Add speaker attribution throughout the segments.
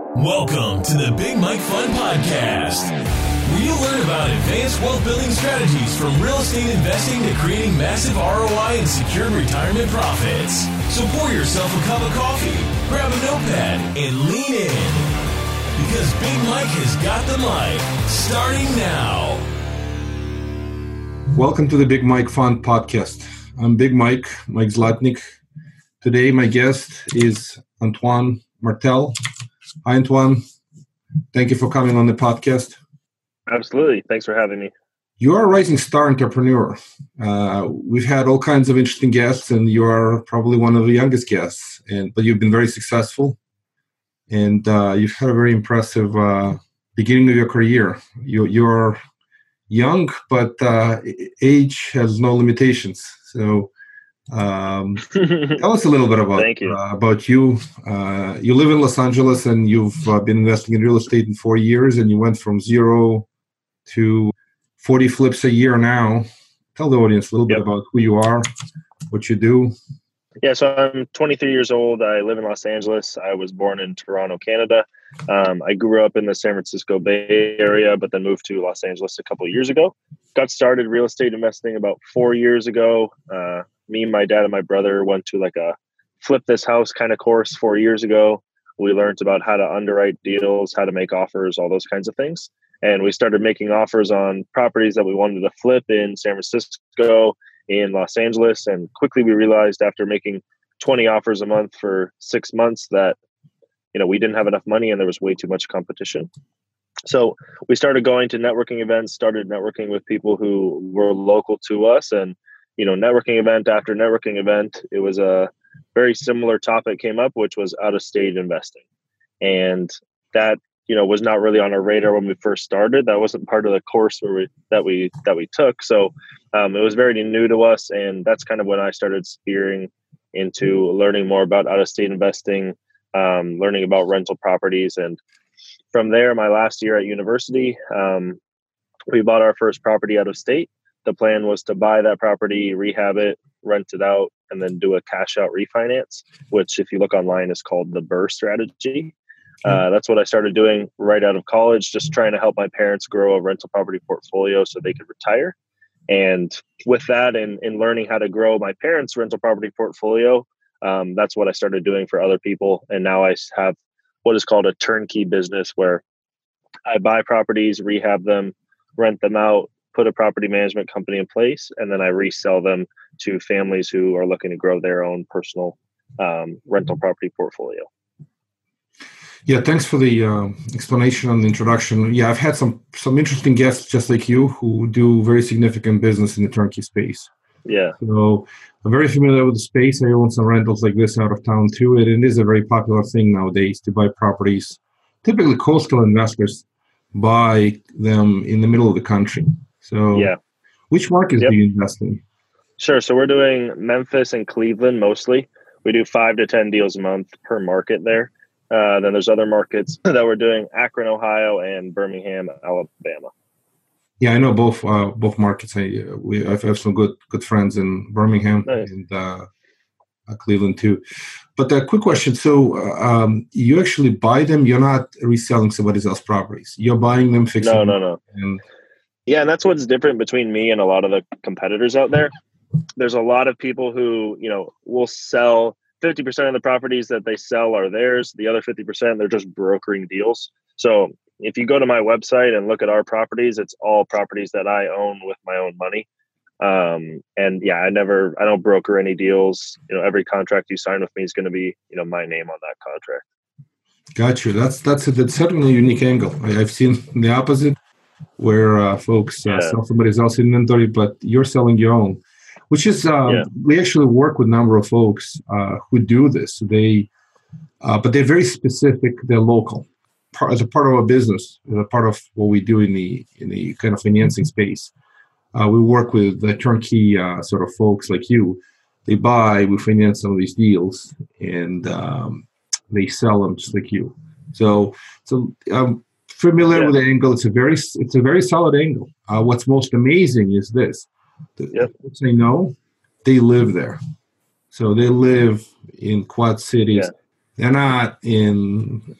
Speaker 1: Welcome to the Big Mike Fund Podcast, where you learn about advanced wealth building strategies from real estate investing to creating massive ROI and secured retirement profits. So pour yourself a cup of coffee, grab a notepad, and lean in. Because Big Mike has got the mic, starting now.
Speaker 2: Welcome to the Big Mike Fund Podcast. I'm Big Mike Zlatnik. Today my guest is Antoine Martel. Hi, Antoine. Thank you for coming on the podcast.
Speaker 3: Absolutely. Thanks for having me.
Speaker 2: You are a rising star entrepreneur. We've had all kinds of interesting guests, and you are probably one of the youngest guests. But you've been very successful, and you've had a very impressive beginning of your career. You're young, but age has no limitations. So tell us a little bit about you. You live in Los Angeles, and you've been investing in real estate in 4 years, and you went from 0 to 40 flips a year now. Tell the audience a little bit about who you are, what you do.
Speaker 3: Yeah, so I'm 23 years old. I live in Los Angeles. I was born in Toronto, Canada. I grew up in the San Francisco Bay Area, but then moved to Los Angeles a couple of years ago. Got started real estate investing about 4 years ago. Me, my dad, and my brother went to like a flip this house kind of course 4 years ago. We learned about how to underwrite deals, how to make offers, all those kinds of things. And we started making offers on properties that we wanted to flip in San Francisco, in Los Angeles. And quickly we realized after making 20 offers a month for 6 months that, we didn't have enough money and there was way too much competition. So we started going to networking events, started networking with people who were local to us, and networking event after networking event, it was a very similar topic came up, which was out-of-state investing. And that, was not really on our radar when we first started. That wasn't part of the course that we took. So it was very new to us. And that's kind of when I started steering into learning more about out-of-state investing, learning about rental properties. And from there, my last year at university, we bought our first property out of state. The plan was to buy that property, rehab it, rent it out, and then do a cash out refinance, which if you look online is called the BRRRR strategy. That's what I started doing right out of college, just trying to help my parents grow a rental property portfolio so they could retire. And with that and learning how to grow my parents' rental property portfolio, that's what I started doing for other people. And now I have what is called a turnkey business where I buy properties, rehab them, rent them out, put a property management company in place, and then I resell them to families who are looking to grow their own personal rental property portfolio.
Speaker 2: Yeah, thanks for the explanation and the introduction. Yeah, I've had some interesting guests just like you who do very significant business in the turnkey space.
Speaker 3: Yeah.
Speaker 2: So I'm very familiar with the space. I own some rentals like this out of town too. And it is a very popular thing nowadays to buy properties. Typically coastal investors buy them in the middle of the country. So yeah. Which markets do you invest in?
Speaker 3: Sure. So we're doing Memphis and Cleveland mostly. We do 5 to 10 deals a month per market there. Then there's other markets that we're doing, Akron, Ohio, and Birmingham, Alabama.
Speaker 2: Yeah, I know both markets. I have some good friends in Birmingham and Cleveland too. But a quick question: so you actually buy them? You're not reselling somebody else's properties. You're buying them, fixing them.
Speaker 3: No. Yeah, and that's what's different between me and a lot of the competitors out there. There's a lot of people who will sell 50% of the properties that they sell are theirs. The other 50%, they're just brokering deals. So if you go to my website and look at our properties, it's all properties that I own with my own money. And yeah, I don't broker any deals. Every contract you sign with me is going to be, my name on that contract.
Speaker 2: Got you. That's certainly a unique angle. I've seen the opposite where folks sell somebody else's inventory, but you're selling your own. Which is, we actually work with a number of folks who do this. But they're very specific. They're local, as a part of our business, as a part of what we do in the kind of financing space. We work with the turnkey sort of folks like you. They buy, we finance some of these deals, and they sell them just like you. So I'm familiar with the angle. It's a very solid angle. What's most amazing is this. They know they live there. So they live in Quad Cities. Yeah. They're not in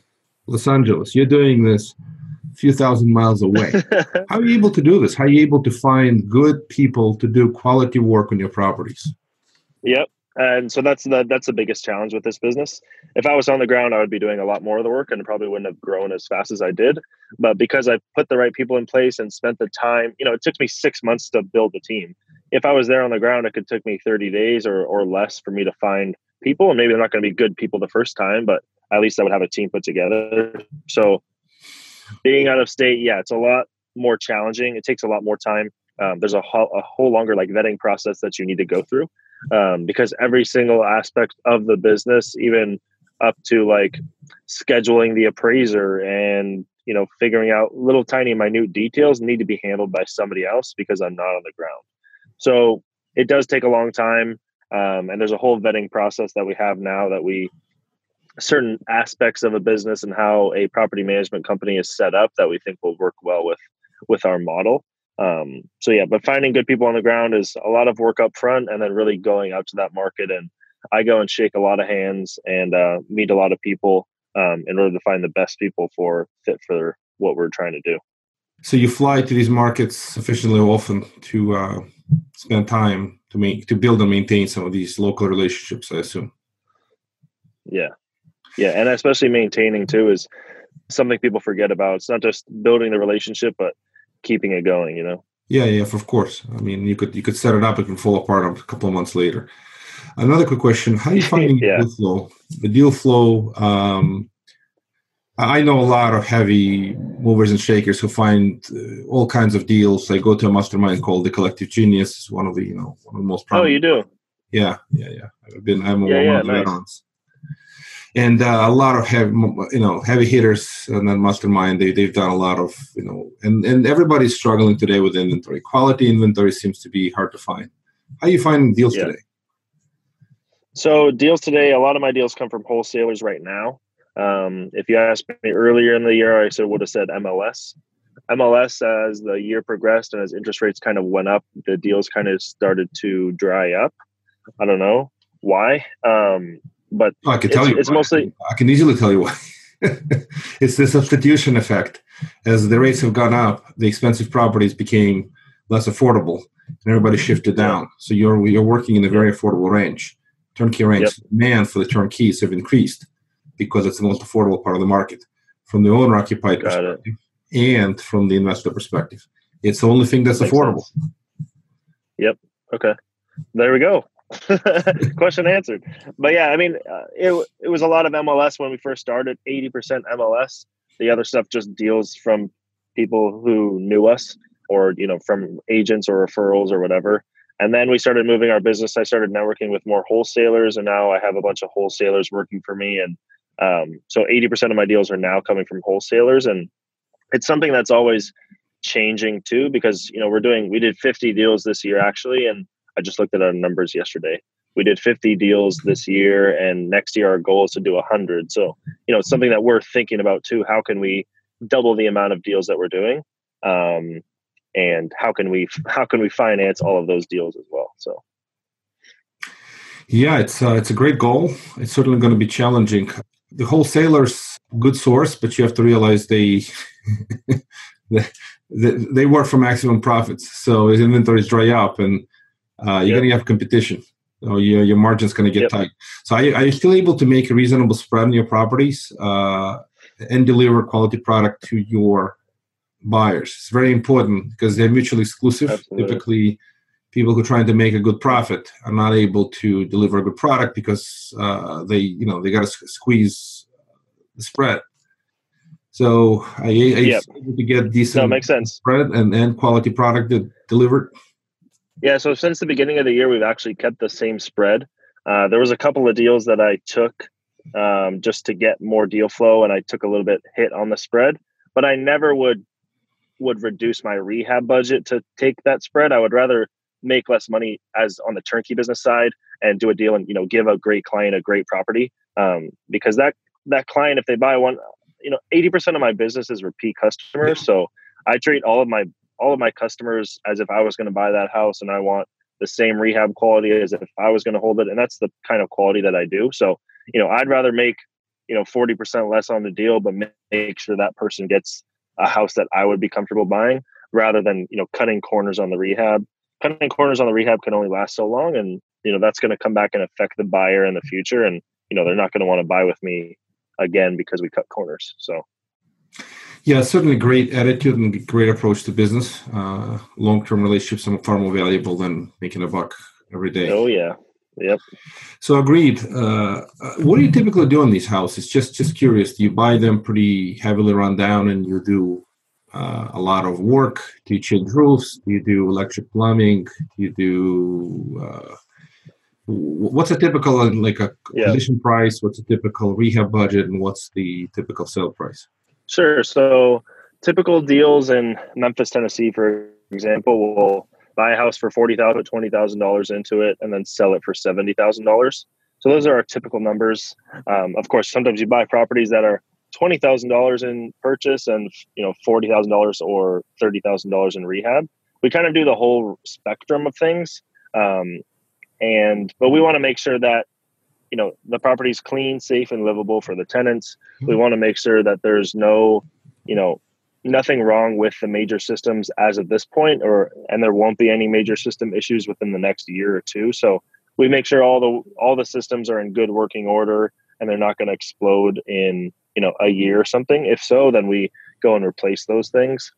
Speaker 2: Los Angeles. You're doing this a few thousand miles away. How are you able to do this? How are you able to find good people to do quality work on your properties?
Speaker 3: Yep. And so that's the biggest challenge with this business. If I was on the ground, I would be doing a lot more of the work and probably wouldn't have grown as fast as I did. But because I put the right people in place and spent the time, it took me 6 months to build the team. If I was there on the ground, it could take me 30 days or less for me to find people. And maybe they're not going to be good people the first time, but at least I would have a team put together. So being out of state, it's a lot more challenging. It takes a lot more time. There's a whole longer vetting process that you need to go through. Because every single aspect of the business, even up to scheduling the appraiser and, figuring out little tiny minute details, need to be handled by somebody else because I'm not on the ground. So it does take a long time. And there's a whole vetting process that we have now that certain aspects of a business and how a property management company is set up that we think will work well with our model. But finding good people on the ground is a lot of work up front and then really going out to that market. And I go and shake a lot of hands and meet a lot of people in order to find the best people fit for what we're trying to do.
Speaker 2: So you fly to these markets sufficiently often to spend time to build and maintain some of these local relationships, I assume.
Speaker 3: Yeah. And especially maintaining too is something people forget about. It's not just building the relationship, but keeping it going,
Speaker 2: Yeah, of course. I mean, you could set it up, it can fall apart a couple of months later. Another quick question: how are you finding deal flow? The deal flow. I know a lot of heavy movers and shakers who find all kinds of deals. I go to a mastermind called the Collective Genius. It's one of the most prominent.
Speaker 3: Oh, you do?
Speaker 2: Yeah. I'm one of the veterans. And a lot of heavy hitters and then mastermind, they've done a lot of, and everybody's struggling today with inventory. Quality inventory seems to be hard to find. How are you finding deals today?
Speaker 3: So deals today, a lot of my deals come from wholesalers right now. If you asked me earlier in the year, I would have said MLS. MLS, as the year progressed and as interest rates kind of went up, the deals kind of started to dry up. I don't know why. But
Speaker 2: I can tell you.
Speaker 3: It's mostly.
Speaker 2: I can easily tell you why. It's the substitution effect. As the rates have gone up, the expensive properties became less affordable, and everybody shifted down. So you're working in a very affordable range, turnkey range. Demand for the turnkeys have increased because it's the most affordable part of the market, from the owner-occupied perspective and from the investor perspective. It's the only thing that's affordable.
Speaker 3: Sense. Yep. Okay. There we go. Question answered. But it was a lot of MLS when we first started. 80% MLS. The other stuff just deals from people who knew us, or from agents or referrals or whatever. And then we started moving our business. I started networking with more wholesalers, and now I have a bunch of wholesalers working for me. And so 80% of my deals are now coming from wholesalers, and it's something that's always changing too, because we did 50 deals this year actually, and I just looked at our numbers yesterday. We did 50 deals this year, and next year our goal is to do 100. So, it's something that we're thinking about too. How can we double the amount of deals that we're doing? And how can we finance all of those deals as well? So,
Speaker 2: yeah, it's a great goal. It's certainly going to be challenging. The wholesalers, good source, but you have to realize they work for maximum profits. So as inventories dry up, and you're going to have competition. So your margin's going to get tight. So are you still able to make a reasonable spread on your properties and deliver quality product to your buyers? It's very important because they're mutually exclusive. Absolutely. Typically, people who are trying to make a good profit are not able to deliver a good product because they got to squeeze the spread. So are you able to get decent
Speaker 3: makes sense.
Speaker 2: Spread and quality product delivered?
Speaker 3: Yeah, so since the beginning of the year, we've actually kept the same spread. There was a couple of deals that I took just to get more deal flow, and I took a little bit hit on the spread. But I never would reduce my rehab budget to take that spread. I would rather make less money as on the turnkey business side and do a deal and give a great client a great property, because that client, if they buy one, 80% of my business is repeat customers. So I treat all of my customers as if I was going to buy that house, and I want the same rehab quality as if I was going to hold it. And that's the kind of quality that I do. So, I'd rather make 40% less on the deal, but make sure that person gets a house that I would be comfortable buying, rather than, cutting corners on the rehab. Cutting corners on the rehab can only last so long. And, that's going to come back and affect the buyer in the future. And, they're not going to want to buy with me again because we cut corners. So.
Speaker 2: Yeah, certainly great attitude and great approach to business. Long-term relationships are far more valuable than making a buck every day.
Speaker 3: Oh, yeah. Yep.
Speaker 2: So agreed. What do you typically do in these houses? Just curious. Do you buy them pretty heavily run down and you do a lot of work? Do you change roofs? Do you do electric plumbing? Do you do what's a typical acquisition price? What's a typical rehab budget? And what's the typical sale price?
Speaker 3: Sure. So typical deals in Memphis, Tennessee, for example, will buy a house for $40,000, put $20,000 into it, and then sell it for $70,000. So those are our typical numbers. Of course, sometimes you buy properties that are $20,000 in purchase and $40,000 or $30,000 in rehab. We kind of do the whole spectrum of things, but we want to make sure that the property is clean, safe, and livable for the tenants. We want to make sure that there's no, nothing wrong with the major systems as of this point, and there won't be any major system issues within the next year or two. So we make sure all the systems are in good working order and they're not going to explode in, a year or something. If so, then we go and replace those things.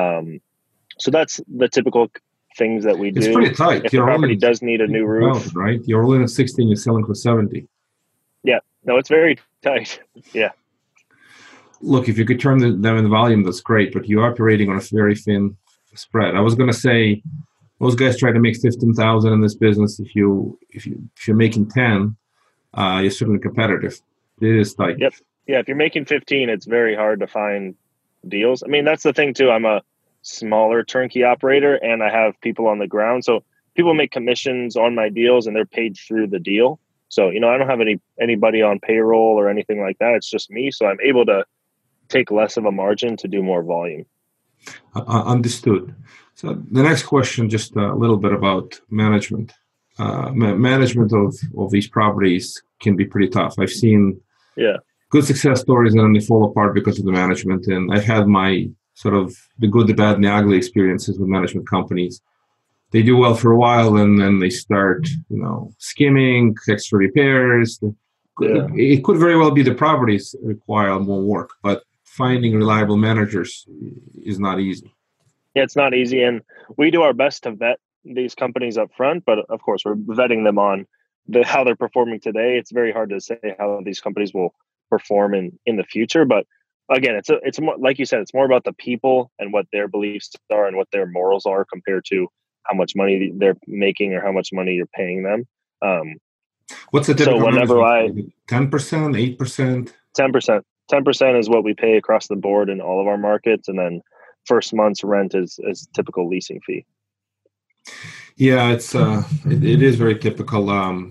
Speaker 3: So that's the typical things that we do.
Speaker 2: It's pretty tight.
Speaker 3: If the property does need a new roof,
Speaker 2: right? You're all in at 16, you're selling for 70.
Speaker 3: Yeah, no, it's very tight. Yeah.
Speaker 2: Look, if you could turn them in volume, that's great, but you're operating on a very thin spread. I was going to say, most guys try to make 15,000 in this business. If you're making 10, you're certainly competitive. It is tight.
Speaker 3: Yep. Yeah, if you're making 15, it's very hard to find deals. I mean, that's the thing too. I'm a smaller turnkey operator and I have people on the ground. So people make commissions on my deals and they're paid through the deal. So, I don't have anybody on payroll or anything like that. It's just me. So I'm able to take less of a margin to do more volume.
Speaker 2: Understood. So the next question, just a little bit about management. Management of these properties can be pretty tough. I've seen good success stories and then they fall apart because of the management. And I've had my sort of the good, the bad, and the ugly experiences with management companies. They do well for a while and then they start, skimming, extra repairs. It could very well be the properties require more work, but finding reliable managers is not easy.
Speaker 3: Yeah, it's not easy. And we do our best to vet these companies up front, but of course we're vetting them on how they're performing today. It's very hard to say how these companies will perform in the future. But again, it's more, like you said, it's more about the people and what their beliefs are and what their morals are compared to how much money they're making or how much money you're paying them.
Speaker 2: What's the typical?
Speaker 3: So whenever
Speaker 2: 10%, 8%?
Speaker 3: 10%. 10% is what we pay across the board in all of our markets. And then first month's rent is typical leasing fee.
Speaker 2: Yeah, it is very typical.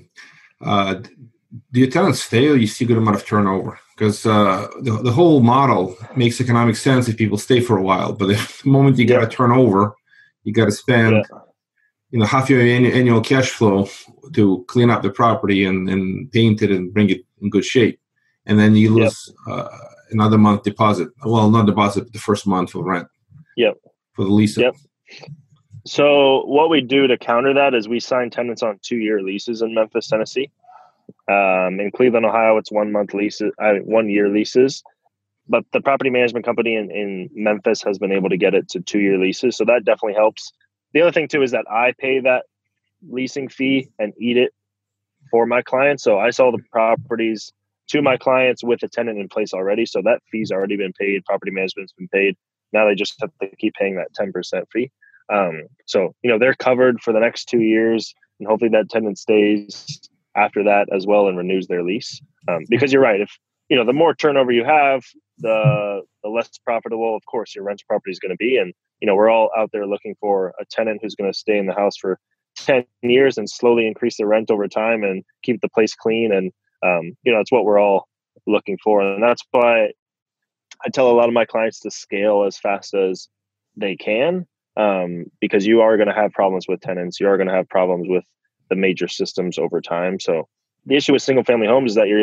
Speaker 2: Do your tenants stay or you see a good amount of turnover? Because the whole model makes economic sense if people stay for a while. But the moment you got to turn over, you got to spend half your annual cash flow to clean up the property and paint it and bring it in good shape. And then you lose another month deposit. Well, not deposit, but the first month of rent.
Speaker 3: Yep.
Speaker 2: For the lease.
Speaker 3: Yep. So what we do to counter that is we sign tenants on 2-year leases in Memphis, Tennessee. In Cleveland, Ohio, it's 1-year leases. But the property management company in Memphis has been able to get it to 2-year leases. So that definitely helps. The other thing too is that I pay that leasing fee and eat it for my clients. So I sell the properties to my clients with a tenant in place already. So that fee's already been paid. Property management's been paid. Now they just have to keep paying that 10% fee. So, they're covered for the next 2 years and hopefully that tenant stays after that as well and renews their lease. Because you're right. If, the more turnover you have, the less profitable, of course, your rental property is going to be. And, we're all out there looking for a tenant who's going to stay in the house for 10 years and slowly increase the rent over time and keep the place clean. And, it's what we're all looking for. And that's why I tell a lot of my clients to scale as fast as they can, because you are going to have problems with tenants. You are going to have problems with the major systems over time. So the issue with single family homes is that you're either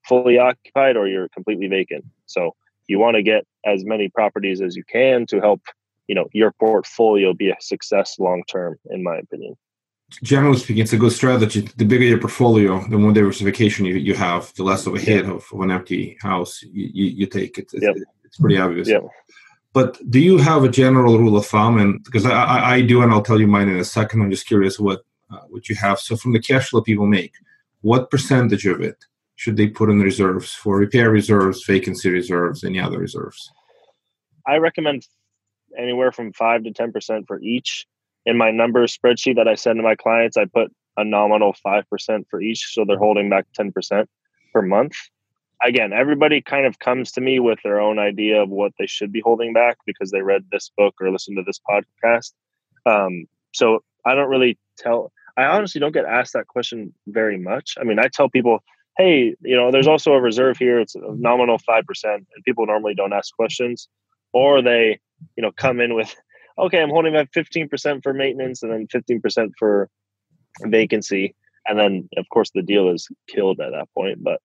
Speaker 3: fully occupied or you're completely vacant. So you want to get as many properties as you can to help, your portfolio be a success long-term, in my opinion.
Speaker 2: Generally speaking, it's a good strategy. The bigger your portfolio, the more diversification you have, the less of a hit of an empty house you take. It's pretty obvious.
Speaker 3: Yep.
Speaker 2: But do you have a general rule of thumb? And because I do, and I'll tell you mine in a second. I'm just curious what you have. So from the cash flow people make, what percentage of it should they put in reserves for repair reserves, vacancy reserves, any other reserves?
Speaker 3: I recommend anywhere from 5 to 10% for each. In my numbers spreadsheet that I send to my clients, I put a nominal 5% for each. So they're holding back 10% per month. Again, everybody kind of comes to me with their own idea of what they should be holding back because they read this book or listened to this podcast. So I don't really I honestly don't get asked that question very much. I mean, I tell people, hey, there's also a reserve here. It's a nominal 5%. And people normally don't ask questions, or they, come in with, okay, I'm holding back 15% for maintenance and then 15% for vacancy. And then of course the deal is killed at that point. But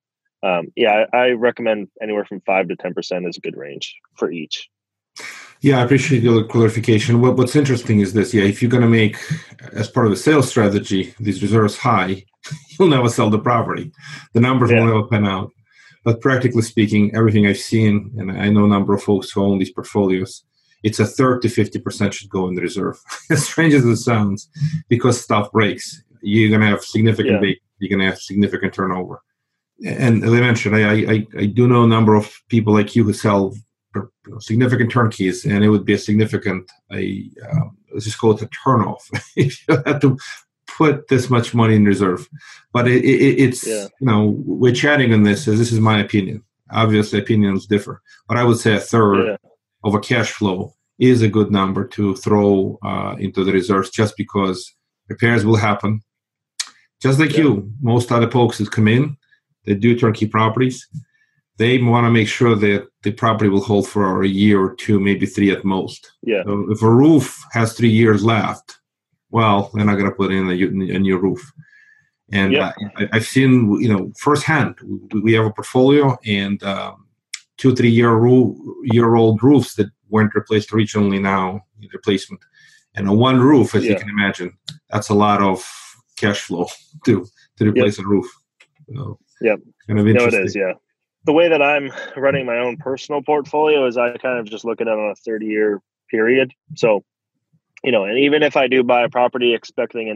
Speaker 3: I recommend anywhere from 5 to 10% is a good range for each.
Speaker 2: Yeah, I appreciate your clarification. What's interesting is this. Yeah, if you're going to make, as part of the sales strategy, these reserves high, you'll never sell the property. The numbers will never pan out. But practically speaking, everything I've seen, and I know a number of folks who own these portfolios, it's a third to 50% should go in the reserve. As strange as it sounds, because stuff breaks. You're going to have significant you're going to have significant turnover. And as I mentioned, I do know a number of people like you who sell significant turnkeys, and it would be a significant, let's just call it a turnoff if you had to put this much money in reserve. But it's we're chatting on this, as this is my opinion. Obviously, opinions differ, but I would say a third of a cash flow is a good number to throw into the reserves, just because repairs will happen. Just like you, most other folks that come in, they do turnkey properties. They want to make sure that the property will hold for a year or two, maybe 3 at most. Yeah. So if a roof has 3 years left, well, they're not going to put in a new roof. And I've seen, firsthand, we have a portfolio and 2-3 year old roofs that weren't replaced originally now in replacement. And on one roof, as you can imagine, that's a lot of cash flow to replace a roof. So, kind of interesting.
Speaker 3: It is, The way that I'm running my own personal portfolio is I kind of just look at it on a 30-year period. So, and even if I do buy a property expecting an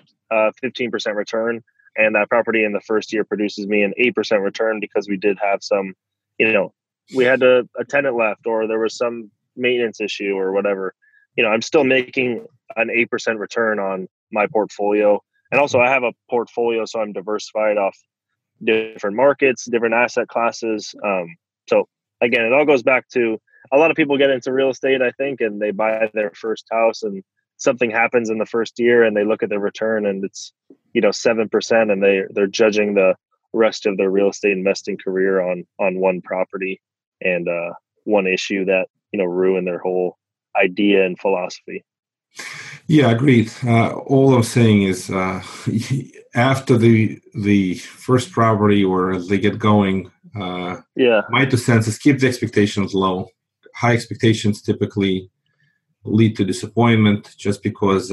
Speaker 3: 15% return, and that property in the first year produces me an 8% return because we did have some, we had a tenant left or there was some maintenance issue or whatever, I'm still making an 8% return on my portfolio. And also I have a portfolio, so I'm diversified off different markets, different asset classes. So again, it all goes back to a lot of people get into real estate, I think, and they buy their first house and something happens in the first year and they look at the return and it's, 7%, and they're judging the rest of their real estate investing career on one property and one issue that, ruined their whole idea and philosophy.
Speaker 2: Yeah, agreed. All I'm saying is after the first property or as they get going, my 2 cents is keep the expectations low. High expectations typically lead to disappointment just because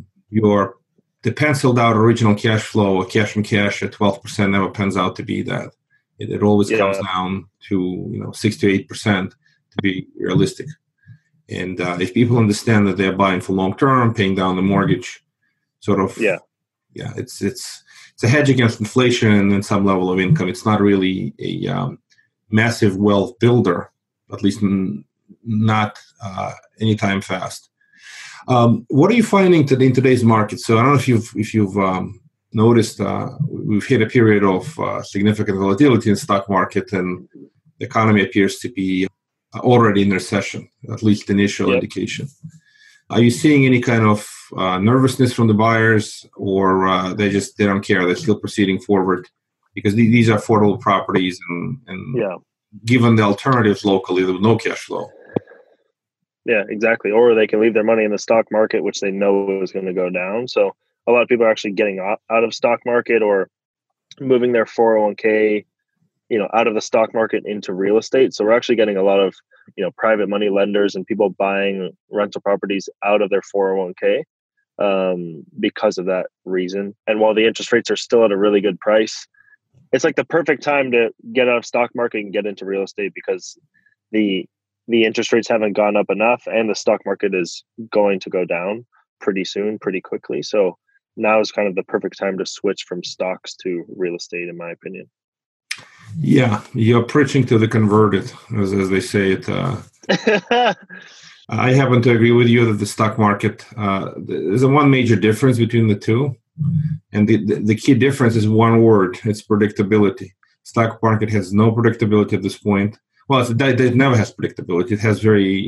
Speaker 2: the penciled out original cash flow or cash from cash at 12% never pans out to be that. It always comes down to 6 to 8% to be realistic. And if people understand that they're buying for long term, paying down the mortgage, it's a hedge against inflation and some level of income. It's not really a massive wealth builder, at least not anytime fast. What are you finding today in today's market? So I don't know if you've noticed we've hit a period of significant volatility in the stock market, and the economy appears to be already in recession, at least initial indication. Are you seeing any kind of nervousness from the buyers, or they don't care? They're still proceeding forward because these are affordable properties, and given the alternatives locally, there was no cash flow.
Speaker 3: Yeah, exactly. Or they can leave their money in the stock market, which they know is going to go down. So a lot of people are actually getting out of stock market or moving their 401k out of the stock market into real estate. So we're actually getting a lot of, private money lenders and people buying rental properties out of their 401k because of that reason. And while the interest rates are still at a really good price, it's like the perfect time to get out of stock market and get into real estate because the interest rates haven't gone up enough and the stock market is going to go down pretty soon, pretty quickly. So now is kind of the perfect time to switch from stocks to real estate, in my opinion.
Speaker 2: Yeah, you're preaching to the converted, as they say it. I happen to agree with you that the stock market, there's one major difference between the two. And the key difference is one word. It's predictability. Stock market has no predictability at this point. Well, it never has predictability. It has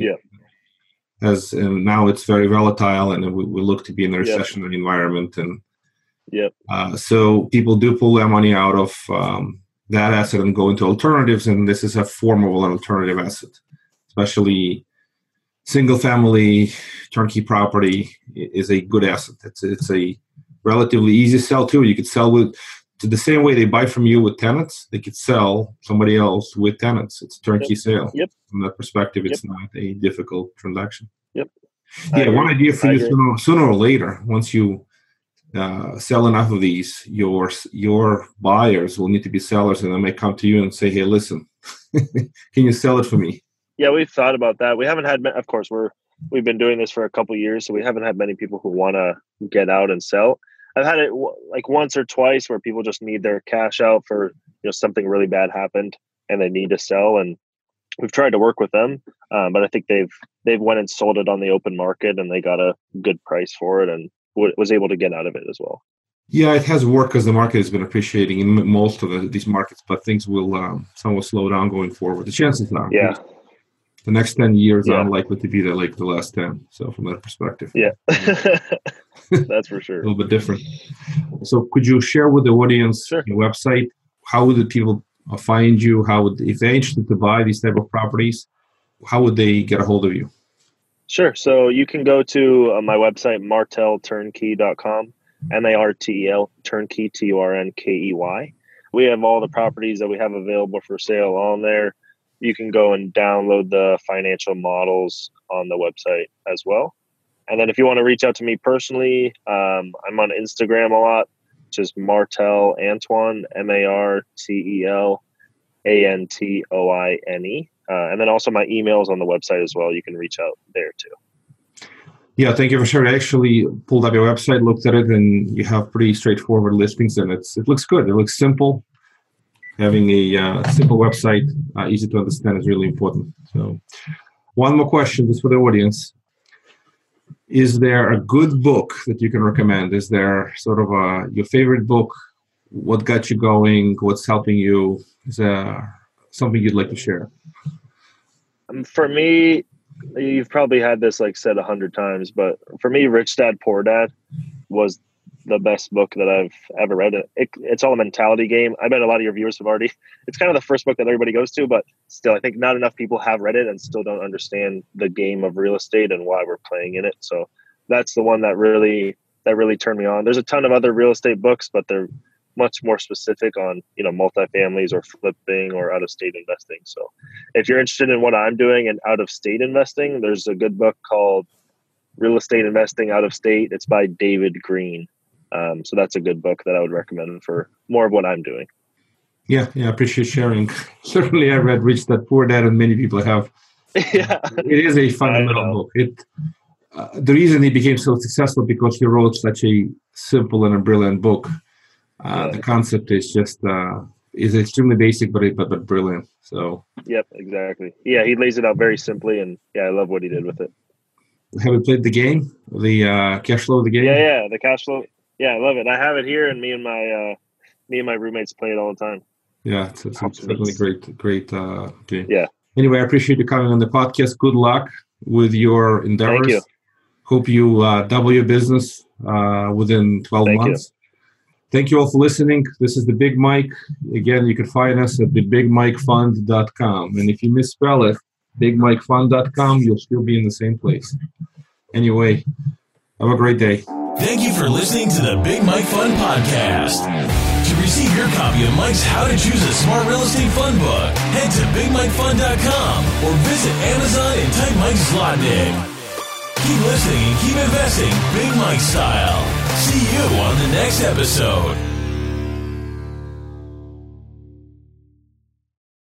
Speaker 2: and now it's very volatile, and we look to be in a recessionary environment. And so people do pull their money out of that asset and go into alternatives, and this is a form of an alternative asset, especially single-family turnkey property is a good asset. It's a relatively easy sell too. You could sell to the same way they buy from you with tenants, they could sell somebody else with tenants. It's a turnkey sale. From that perspective, it's not a difficult transaction. One idea for you sooner or later, once you sell enough of these, your buyers will need to be sellers, and they may come to you and say, "Hey, listen, can you sell it for me?"
Speaker 3: Yeah, we've thought about that. We haven't had, of course, we've been doing this for a couple of years, so we haven't had many people who want to get out and sell. I've had it like once or twice where people just need their cash out for something really bad happened and they need to sell, and we've tried to work with them, but I think they've went and sold it on the open market and they got a good price for it and was able to get out of it as well.
Speaker 2: Yeah, it has worked because the market has been appreciating in most of these markets, but things will somewhat slow down going forward. The chances are, the next 10 years are unlikely to be like the last 10. So from that perspective,
Speaker 3: that's for sure.
Speaker 2: A little bit different. So could you share with the audience your website? How would the people find you? If they're interested to buy these type of properties, how would they get a hold of you?
Speaker 3: Sure. So you can go to my website, martelturnkey.com, MARTEL, turnkey, TURNKEY. We have all the properties that we have available for sale on there. You can go and download the financial models on the website as well. And then if you want to reach out to me personally, I'm on Instagram a lot, which is Martel Antoine, MARTEL ANTOINE. And then also my email is on the website as well. You can reach out there too.
Speaker 2: Yeah, thank you for sharing. I actually pulled up your website, looked at it, and you have pretty straightforward listings, and it looks good. It looks simple. Having a simple website, easy to understand, is really important. So one more question just for the audience. Is there a good book that you can recommend? Is there sort of your favorite book? What got you going? What's helping you? Is there something you'd like to share?
Speaker 3: For me, you've probably had this said 100 times, but for me, Rich Dad, Poor Dad was the best book that I've ever read. It's all a mentality game. I bet a lot of your viewers have already. It's kind of the first book that everybody goes to, but still, I think not enough people have read it and still don't understand the game of real estate and why we're playing in it. So that's the one that really turned me on. There's a ton of other real estate books, but they're much more specific on, multifamilies or flipping or out of state investing. So if you're interested in what I'm doing and out of state investing, there's a good book called Real Estate Investing Out of State. It's by David Green. So that's a good book that I would recommend for more of what I'm doing. Yeah,
Speaker 2: I appreciate sharing. Certainly I read Rich Dad, Poor Dad, and many people have. It is a fundamental book. The reason he became so successful because he wrote such a simple and a brilliant book. The concept is just is extremely basic, but brilliant. So. Yep,
Speaker 3: exactly. Yeah, he lays it out very simply, and I love what he did with it.
Speaker 2: Have you played the game, the cash flow of the game?
Speaker 3: Yeah, the cash flow. Yeah, I love it. I have it here, and me and my roommates play it all the time.
Speaker 2: Yeah, it's definitely great game.
Speaker 3: Yeah.
Speaker 2: Anyway, I appreciate you coming on the podcast. Good luck with your endeavors.
Speaker 3: Thank you.
Speaker 2: Hope you double your business within 12 months. Thank you all for listening. This is The Big Mike. Again, you can find us at thebigmikefund.com. And if you misspell it, bigmikefund.com, you'll still be in the same place. Anyway, have a great day.
Speaker 1: Thank you for listening to the Big Mike Fund Podcast. To receive your copy of Mike's How to Choose a Smart Real Estate Fund book, head to BigMikeFund.com or visit Amazon and type Mike Zlotnick. Keep listening and keep investing Big Mike style. See you on the next episode.